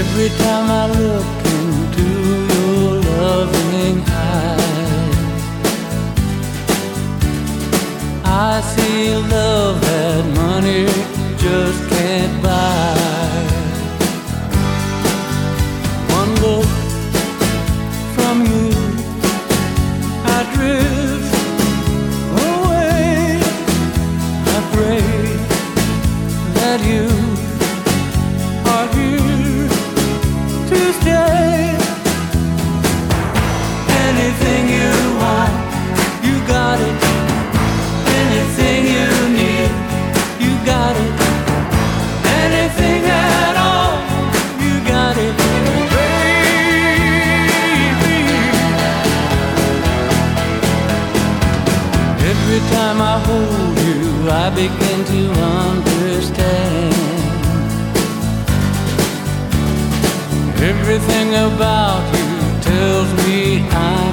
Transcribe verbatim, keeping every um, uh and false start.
Every time I look into your loving eyes, I see love that money just can't buy. One look from you, I drift away. I pray that you are here to stay. Anything you want, you got it. Anything you need, you got it. Anything at all, you got it, baby. Every time I hold you, I begin to understand. Everything about you tells me I'm